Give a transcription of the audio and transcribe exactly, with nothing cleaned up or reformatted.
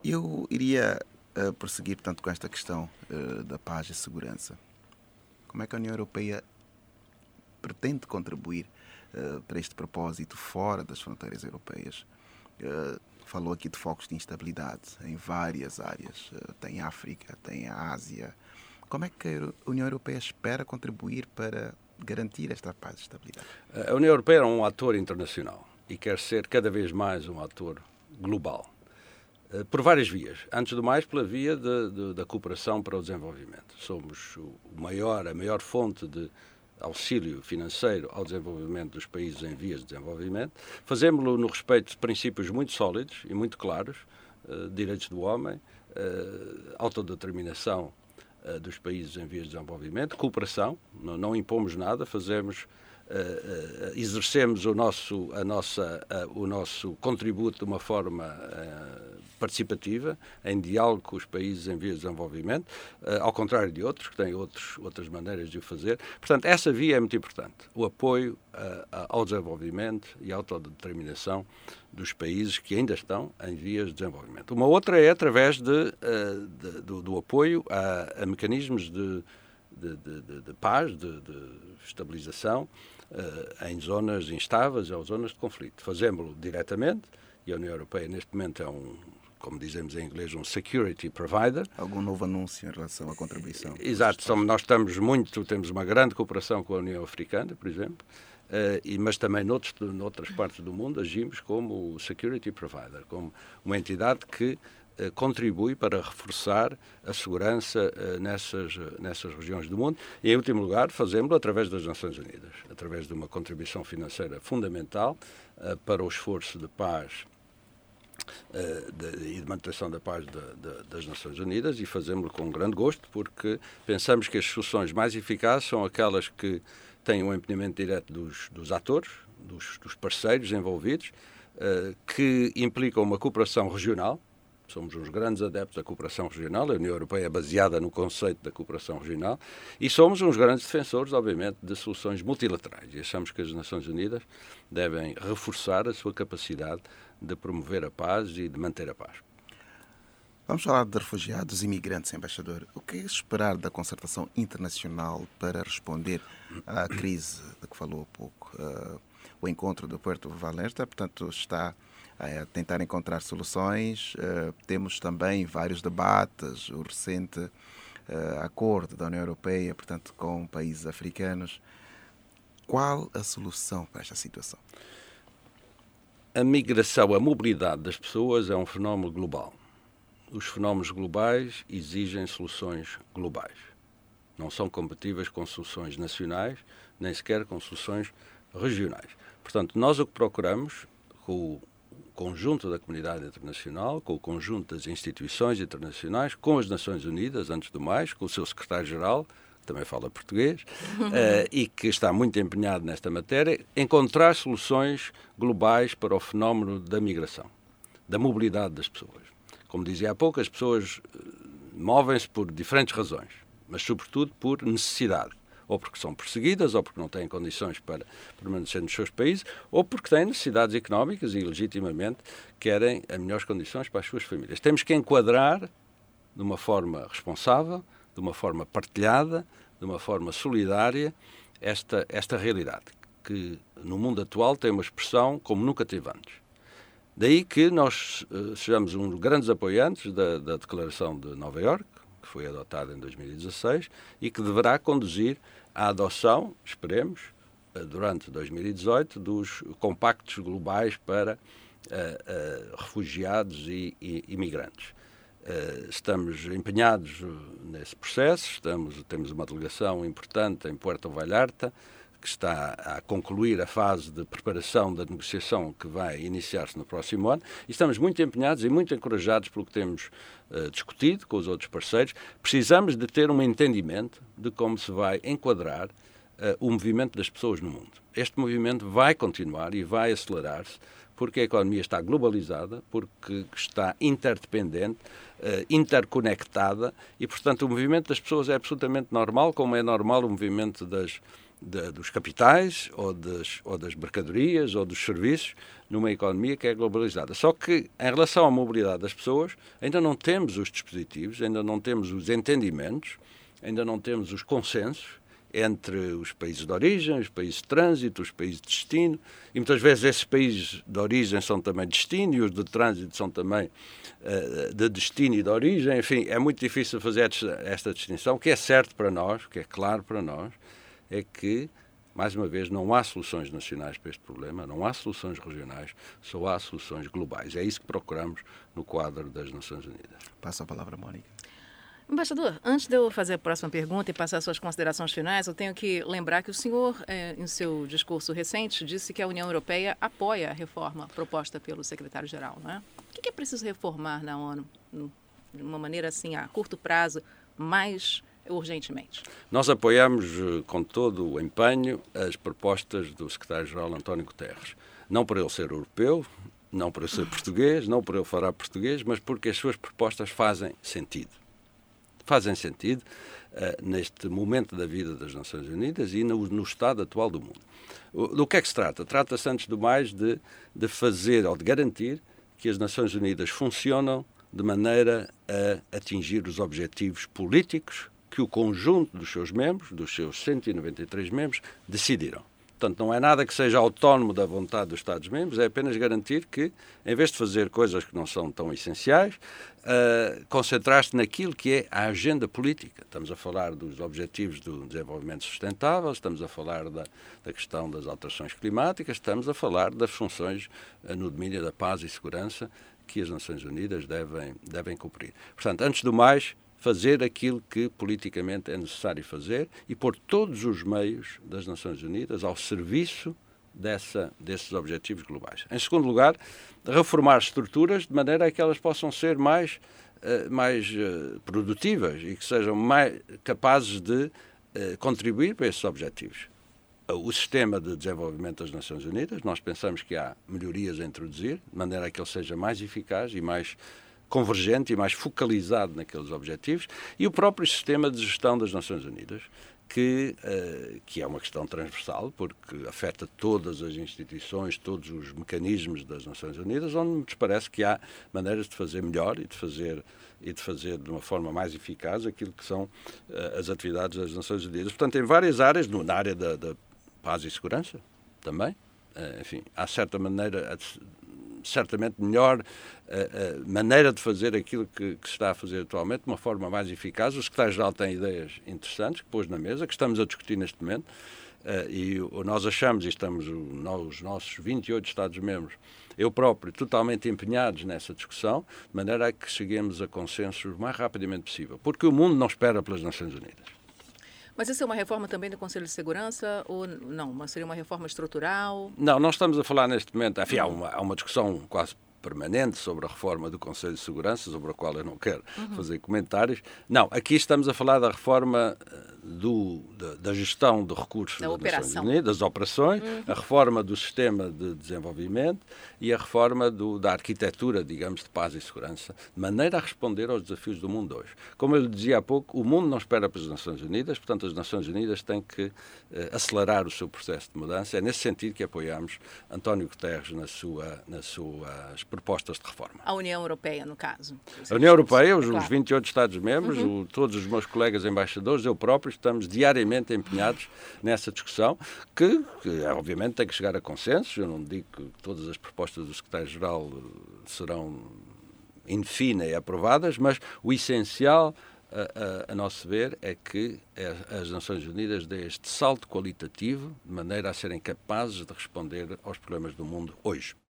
Eu iria uh, prosseguir, portanto, com esta questão uh, da paz e segurança. Como é que a União Europeia pretende contribuir uh, para este propósito fora das fronteiras europeias? Uh, falou aqui de focos de instabilidade em várias áreas. Uh, tem África, tem a Ásia. Como é que a União Europeia espera contribuir para garantir esta paz e estabilidade? A União Europeia é um ator internacional e quer ser cada vez mais um ator global, por várias vias. Antes do mais, pela via de, de, da cooperação para o desenvolvimento. Somos o maior, a maior fonte de auxílio financeiro ao desenvolvimento dos países em vias de desenvolvimento. Fazemos-lo no respeito de princípios muito sólidos e muito claros, uh, direitos do homem, uh, autodeterminação uh, dos países em vias de desenvolvimento, cooperação, não, não impomos nada, fazemos... Uh, uh, exercemos o nosso, a nossa, uh, o nosso contributo de uma forma uh, participativa, em diálogo com os países em vias de desenvolvimento, uh, ao contrário de outros, que têm outros, outras maneiras de o fazer. Portanto, essa via é muito importante. O apoio uh, ao desenvolvimento e à autodeterminação dos países que ainda estão em vias de desenvolvimento. Uma outra é através de, uh, de, do, do apoio a, a mecanismos de De, de, de paz, de, de estabilização uh, em zonas instáveis ou zonas de conflito. Fazemos-lo diretamente e a União Europeia neste momento é um, como dizemos em inglês, um security provider. Algum novo anúncio em relação à contribuição? Exato, somos, nós estamos muito, temos uma grande cooperação com a União Africana, por exemplo, uh, e, mas também noutros, noutras partes do mundo agimos como security provider, como uma entidade que contribui para reforçar a segurança uh, nessas, nessas regiões do mundo e, em último lugar, fazemos-lo através das Nações Unidas, através de uma contribuição financeira fundamental uh, para o esforço de paz uh, de, e de manutenção da paz de, de, das Nações Unidas, e fazemos-lo com grande gosto, porque pensamos que as soluções mais eficazes são aquelas que têm um empenhamento direto dos, dos atores, dos, dos parceiros envolvidos, uh, que implicam uma cooperação regional. Somos uns grandes adeptos da cooperação regional, a União Europeia é baseada no conceito da cooperação regional, e somos uns grandes defensores, obviamente, de soluções multilaterais. E achamos que as Nações Unidas devem reforçar a sua capacidade de promover a paz e de manter a paz. Vamos falar de refugiados e imigrantes, embaixador. O que é esperar da concertação internacional para responder à crise de que falou há pouco? Uh, o encontro do Puerto Vallarta, portanto, está a tentar encontrar soluções. Uh, temos também vários debates, o recente uh, acordo da União Europeia, portanto, com países africanos. Qual a solução para esta situação? A migração, a mobilidade das pessoas é um fenómeno global. Os fenómenos globais exigem soluções globais. Não são compatíveis com soluções nacionais, nem sequer com soluções regionais. Portanto, nós o que procuramos, com o conjunto da comunidade internacional, com o conjunto das instituições internacionais, com as Nações Unidas, antes do mais, com o seu secretário-geral, que também fala português, uh, e que está muito empenhado nesta matéria, encontrar soluções globais para o fenómeno da migração, da mobilidade das pessoas. Como dizia há pouco, as pessoas uh, movem-se por diferentes razões, mas sobretudo por necessidade. Ou porque são perseguidas, ou porque não têm condições para permanecer nos seus países, ou porque têm necessidades económicas e, legitimamente, querem as melhores condições para as suas famílias. Temos que enquadrar de uma forma responsável, de uma forma partilhada, de uma forma solidária, esta, esta realidade, que no mundo atual tem uma expressão como nunca teve antes. Daí que nós uh, sejamos uns grandes apoiantes da, da Declaração de Nova Iorque, que foi adotada em dois mil e dezasseis e que deverá conduzir à adoção, esperemos, durante dois mil e dezoito, dos compactos globais para uh, uh, refugiados e, e imigrantes. Uh, estamos empenhados nesse processo, estamos, temos uma delegação importante em Puerto Vallarta, que está a concluir a fase de preparação da negociação que vai iniciar-se no próximo ano, e estamos muito empenhados e muito encorajados pelo que temos uh, discutido com os outros parceiros. Precisamos de ter um entendimento de como se vai enquadrar uh, o movimento das pessoas no mundo. Este movimento vai continuar e vai acelerar-se, porque a economia está globalizada, porque está interdependente, uh, interconectada, e, portanto, o movimento das pessoas é absolutamente normal, como é normal o movimento das de, dos capitais, ou das, ou das mercadorias, ou dos serviços, numa economia que é globalizada. Só que, em relação à mobilidade das pessoas, ainda não temos os dispositivos, ainda não temos os entendimentos, ainda não temos os consensos entre os países de origem, os países de trânsito, os países de destino, e muitas vezes esses países de origem são também de destino e os de trânsito são também uh, de destino e de origem. Enfim, é muito difícil fazer esta distinção. O que é certo para nós, o que é claro para nós, é que, mais uma vez, não há soluções nacionais para este problema, não há soluções regionais, só há soluções globais. É isso que procuramos no quadro das Nações Unidas. Passo a palavra, Mónica. Embaixador, antes de eu fazer a próxima pergunta e passar as suas considerações finais, eu tenho que lembrar que o senhor, eh, em seu discurso recente, disse que a União Europeia apoia a reforma proposta pelo secretário-geral, não é? O que é preciso reformar na ONU, de uma maneira assim, a curto prazo, mais urgentemente? Nós apoiamos com todo o empenho as propostas do secretário-geral António Guterres. Não por ele ser europeu, não por ele ser português, não por ele falar português, mas porque as suas propostas fazem sentido. Fazem sentido uh, neste momento da vida das Nações Unidas e no, no estado atual do mundo. O, do que é que se trata? Trata-se, antes do mais, de, de fazer ou de garantir que as Nações Unidas funcionam de maneira a atingir os objetivos políticos que o conjunto dos seus membros, dos seus cento e noventa e três membros, decidiram. Portanto, não é nada que seja autónomo da vontade dos Estados-membros, é apenas garantir que, em vez de fazer coisas que não são tão essenciais, uh, concentrar-se naquilo que é a agenda política. Estamos a falar dos objetivos do desenvolvimento sustentável, estamos a falar da, da questão das alterações climáticas, estamos a falar das funções uh, no domínio da paz e segurança que as Nações Unidas devem, devem cumprir. Portanto, antes do mais, fazer aquilo que politicamente é necessário fazer e pôr todos os meios das Nações Unidas ao serviço dessa, desses objetivos globais. Em segundo lugar, reformar estruturas de maneira a que elas possam ser mais, uh, mais uh, produtivas e que sejam mais capazes de uh, contribuir para esses objetivos. O sistema de desenvolvimento das Nações Unidas, nós pensamos que há melhorias a introduzir, de maneira a que ele seja mais eficaz e mais convergente e mais focalizado naqueles objetivos, e o próprio sistema de gestão das Nações Unidas, que, uh, que é uma questão transversal, porque afeta todas as instituições, todos os mecanismos das Nações Unidas, onde nos parece que há maneiras de fazer melhor e de fazer, e de fazer de uma forma mais eficaz aquilo que são uh, as atividades das Nações Unidas. Portanto, em várias áreas, no, na área da, da paz e segurança, também, uh, enfim, há certa maneira... certamente melhor uh, uh, maneira de fazer aquilo que, que se está a fazer atualmente de uma forma mais eficaz. O secretário-geral tem ideias interessantes que pôs na mesa, que estamos a discutir neste momento, uh, e o, nós achamos, e estamos o, os nossos vinte e oito Estados-membros, eu próprio, totalmente empenhados nessa discussão, de maneira a que cheguemos a consensos o mais rapidamente possível, porque o mundo não espera pelas Nações Unidas. Mas isso é uma reforma também do Conselho de Segurança ou não? Mas seria uma reforma estrutural? Não, nós estamos a falar neste momento, enfim, há uma, há uma discussão quase permanente sobre a reforma do Conselho de Segurança, sobre a qual eu não quero uhum. fazer comentários. Não, aqui estamos a falar da reforma do, da, da gestão de recursos da das operação. Nações Unidas, das operações, uhum. a reforma do sistema de desenvolvimento e a reforma do, da arquitetura, digamos, de paz e segurança, de maneira a responder aos desafios do mundo hoje. Como eu lhe dizia há pouco, o mundo não espera pelas Nações Unidas, portanto as Nações Unidas têm que eh, acelerar o seu processo de mudança. É nesse sentido que apoiamos António Guterres na sua, nas suas propostas de reforma. A União Europeia, no caso. A União Europeia, os, é claro. os vinte e oito Estados-membros, uhum. todos os meus colegas embaixadores, eu próprio, estamos diariamente empenhados nessa discussão, que, que obviamente tem que chegar a consensos. Eu não digo que todas as propostas do secretário-geral serão, in fine, aprovadas, mas o essencial, a, a, a nosso ver, é que as Nações Unidas dêem este salto qualitativo de maneira a serem capazes de responder aos problemas do mundo hoje.